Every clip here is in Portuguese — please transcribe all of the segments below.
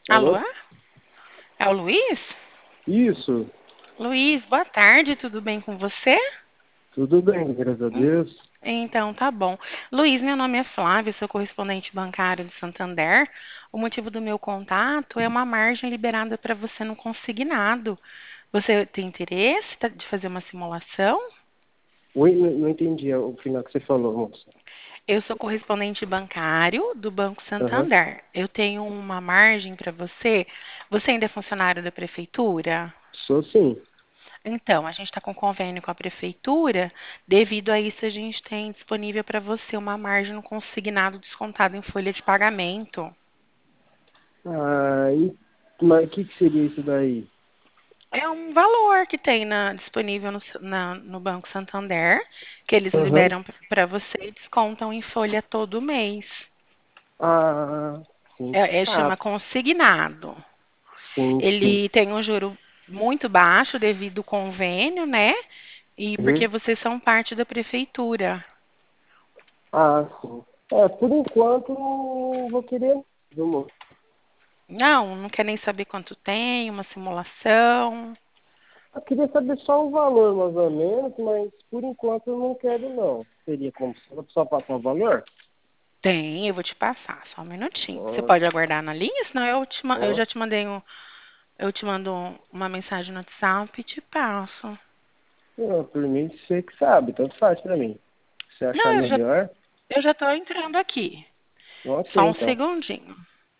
Alô? Alô? É o Luiz? Isso, Luiz, boa tarde, tudo bem com você? tudo bem, graças a Hum, Deus. Então, tá bom. Luiz, meu nome é Flávia, sou correspondente bancário de Santander. O motivo do meu contato é uma margem liberada para você no consignado. Você tem interesse de fazer uma simulação? Oi, não entendi o final que você falou, moça. Eu sou correspondente bancário do Banco Aham. Santander. Eu tenho uma margem para você. Você ainda é funcionário da prefeitura? Sou sim. Então, a gente está com convênio com a prefeitura. Devido a isso, a gente tem disponível para você uma margem no consignado descontado em folha de pagamento. Ah, mas o que seria isso daí? É um valor que tem disponível no Banco Santander, que eles Aham. liberam para você e descontam em folha todo mês. Ah, sim. Ah, Chama consignado. sim, sim. Ele tem um juro muito baixo devido ao convênio, né? E porque Uhum. vocês são parte da prefeitura. Ah, sim. É, por enquanto, não vou querer, viu, moça? Não, não quer nem saber quanto tem, uma simulação. Eu queria saber só o valor, mais ou menos, mas por enquanto eu não quero, não. Seria como se só passar o valor? Tem, eu vou te passar, só um minutinho. Você Ó, pode aguardar na linha, senão eu ó. já te mandei eu te mando uma mensagem no WhatsApp e te passo. Por mim, você que sabe, tanto faz pra mim. Se achar Não, melhor, eu já tô entrando aqui. ok, Só um então. segundinho.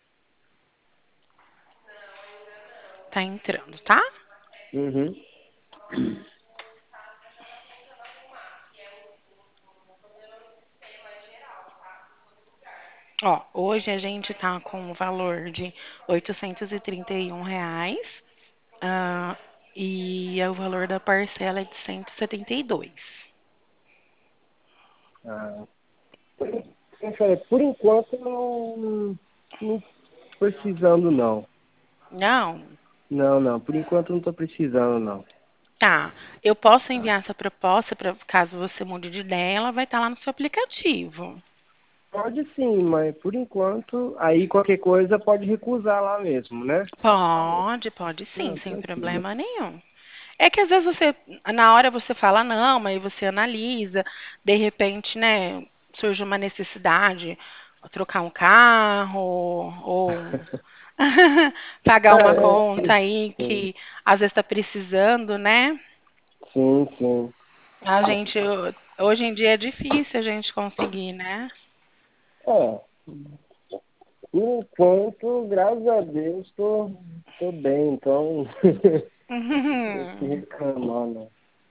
Tá entrando, tá? Uhum. Ó, hoje a gente tá com o valor de R$ 831. Ah, e o valor da parcela é de 172. Ah, eu falei, por enquanto não precisando não. Não? Não, não, por enquanto não tô precisando não. Tá. Eu posso Tá. enviar essa proposta para caso você mude de ideia, ela vai estar lá no seu aplicativo. Pode sim, mas por enquanto, aí qualquer coisa pode recusar lá mesmo, né? Pode sim, Não, sem tranquilo. problema nenhum. É que às vezes na hora você fala não, mas você analisa, de repente, né, surge uma necessidade, trocar um carro ou pagar uma conta aí Sim, que às vezes está precisando, né? sim, sim. A gente, hoje em dia é difícil a gente conseguir, né? É, por enquanto, graças a Deus, tô bem, então não se Uhum. reclamar, não.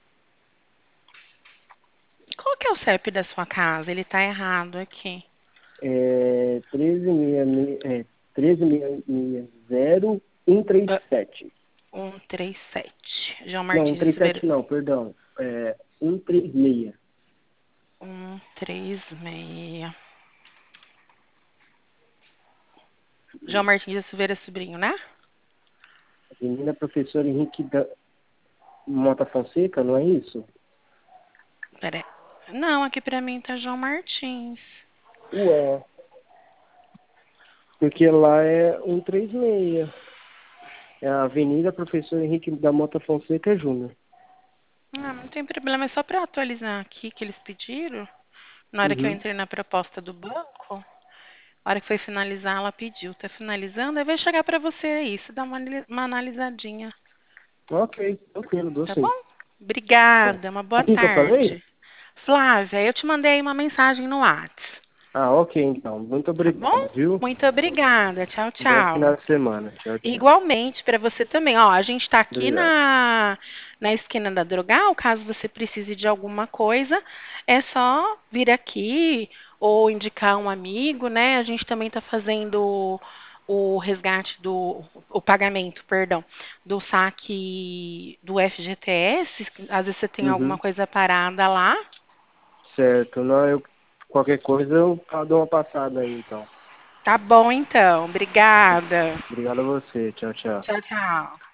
Qual que é o CEP da sua casa? Ele tá errado aqui. É 13.037. 137. João Não, Martins de Silveira. 137 não, perdão. É 136. 136. João Martins de Silveira Sobrinho, né? Avenida Professor Henrique Mota Fonseca, não é isso? Pera aí. Não, aqui pra mim tá João Martins. Ué, porque lá é 136. É a Avenida Professor Henrique da Mota Fonseca Júnior. Ah, não tem problema, é só pra atualizar aqui que eles pediram. Na hora que eu Uhum. entrei na proposta do banco, na hora que foi finalizar, ela pediu. Tá finalizando, aí vai chegar pra você aí. Você dá uma analisadinha. Ok, tranquilo, dou Tá bom? sim. Obrigada, uma O boa que eu falei? tarde. Flávia, eu te mandei uma mensagem no Whats, Ah, ok, então. Muito tá bom? obrigado, viu? Muito obrigada. Tchau, Bom tchau. final de semana. Tchau, tchau. Igualmente para você também. Ó, a gente está aqui Obrigado. na esquina da Drogal. Caso você precise de alguma coisa, é só vir aqui ou indicar um amigo, né? A gente também está fazendo o resgate o pagamento, perdão, do saque do FGTS. Às vezes você tem alguma Uhum. coisa parada lá. Certo. Não, qualquer coisa eu dou uma passada aí, então. Tá bom, então. Obrigada. Obrigado a você. Tchau, tchau. Tchau, tchau.